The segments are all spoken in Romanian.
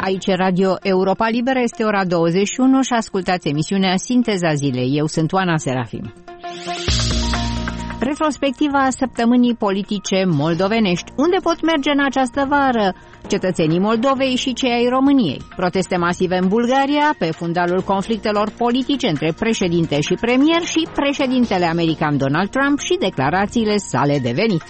Aici Radio Europa Liberă, este ora 21 și ascultați emisiunea Sinteza Zilei. Eu sunt Oana Serafim. Retrospectiva săptămânii politice moldovenești. Unde pot merge în această vară cetățenii Moldovei și cei ai României? Proteste masive în Bulgaria pe fundalul conflictelor politice între președinte și premier și președintele american Donald Trump și declarațiile sale de venit.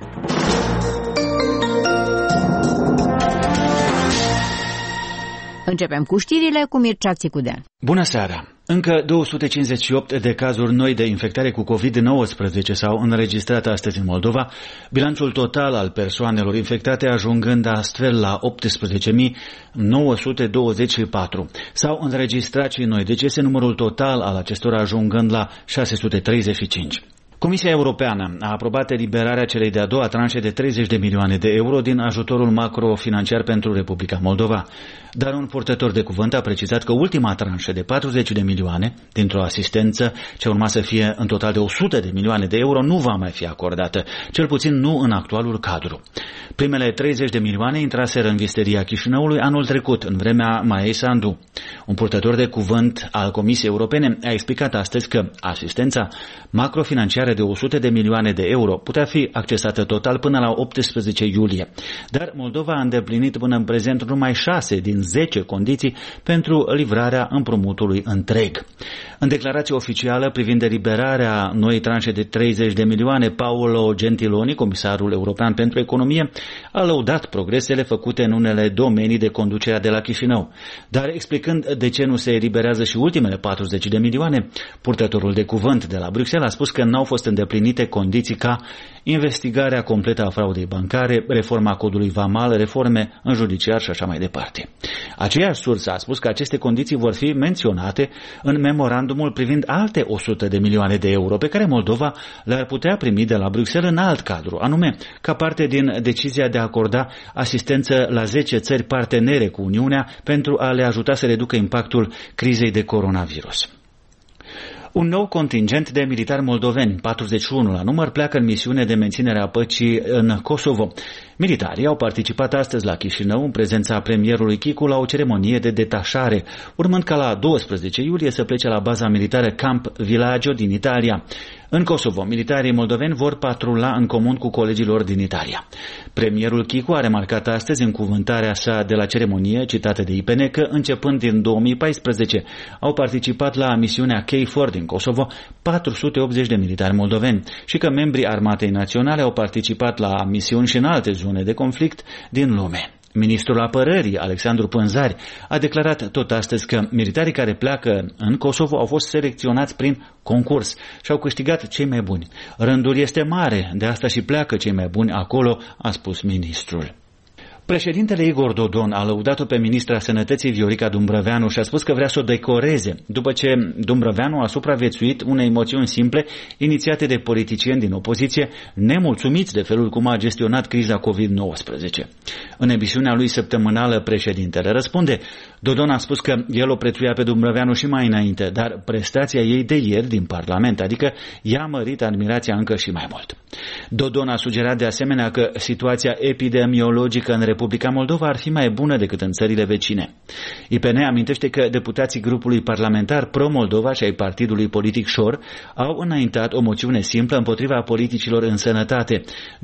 Începem cu știrile cu Mircea Țicudean. Bună seara! Încă 258 de cazuri noi de infectare cu COVID-19 s-au înregistrat astăzi în Moldova, bilanțul total al persoanelor infectate ajungând astfel la 18.924. S-au înregistrat și noi decese, numărul total al acestora ajungând la 635. Comisia Europeană a aprobat eliberarea celei de-a doua tranșe de 30 de milioane de euro din ajutorul macrofinanciar pentru Republica Moldova. Dar un purtător de cuvânt a precizat că ultima tranșă de 40 de milioane, dintr-o asistență ce urma să fie în total de 100 de milioane de euro, nu va mai fi acordată, cel puțin nu în actualul cadru. Primele 30 de milioane intraseră în visteria Chișinăului anul trecut, în vremea Maiei Sandu. Un purtător de cuvânt al Comisiei Europene a explicat astăzi că asistența macrofinanciară de 100 de milioane de euro putea fi accesată total până la 18 iulie. Dar Moldova a îndeplinit până în prezent numai 6 din 10 condiții pentru livrarea împrumutului întreg. În declarație oficială privind eliberarea noii tranșe de 30 de milioane, Paolo Gentiloni, comisarul european pentru economie, a lăudat progresele făcute în unele domenii de conducerea de la Chișinău. Dar explicând de ce nu se eliberează și ultimele 40 de milioane, purtătorul de cuvânt de la Bruxelles a spus că n-au fost îndeplinite condiții ca investigarea completă a fraudei bancare, reforma codului vamal, reforme în judiciar și așa mai departe. Aceeași sursă a spus că aceste condiții vor fi menționate în memorandumul privind alte 100 de milioane de euro pe care Moldova le-ar putea primi de la Bruxelles în alt cadru, anume ca parte din decizia de a acorda asistență la 10 țări partenere cu Uniunea pentru a le ajuta să reducă impactul crizei de coronavirus. Un nou contingent de militari moldoveni, 41 la număr, pleacă în misiune de menținere a păcii în Kosovo. Militarii au participat astăzi la Chișinău în prezența premierului Chicu la o ceremonie de detașare, urmând ca la 12 iulie să plece la baza militară Camp Villaggio din Italia. În Kosovo, militarii moldoveni vor patrula în comun cu colegilor din Italia. Premierul Chicu a remarcat astăzi în cuvântarea sa de la ceremonie, citată de IPN, că începând din 2014 au participat la misiunea KFOR din Kosovo 480 de militari moldoveni și că membrii Armatei Naționale au participat la misiuni și în alte zone de conflict din lume. Ministrul Apărării, Alexandru Pânzari, a declarat tot astăzi că militarii care pleacă în Kosovo au fost selecționați prin concurs și au câștigat cei mai buni. Rândul este mare, de asta și pleacă cei mai buni acolo, a spus ministrul. Președintele Igor Dodon a lăudat-o pe ministra Sănătății Viorica Dumbrăveanu și a spus că vrea să o decoreze, după ce Dumbrăveanu a supraviețuit unei moțiuni simple inițiate de politicieni din opoziție, nemulțumiți de felul cum a gestionat criza COVID-19. În emisiunea lui săptămânală, președintele răspunde. Dodon a spus că el o prețuia pe Dumbrăveanu și mai înainte, dar prestația ei de ieri din Parlament, adică i-a mărit admirația încă și mai mult. Dodon a sugerat de asemenea că situația epidemiologică în Republica Moldova ar fi mai bună decât în țările vecine. IPN amintește că deputații grupului parlamentar Pro-Moldova și ai partidului politic Șor au înaintat o moțiune simplă împotriva politicilor în sănătate.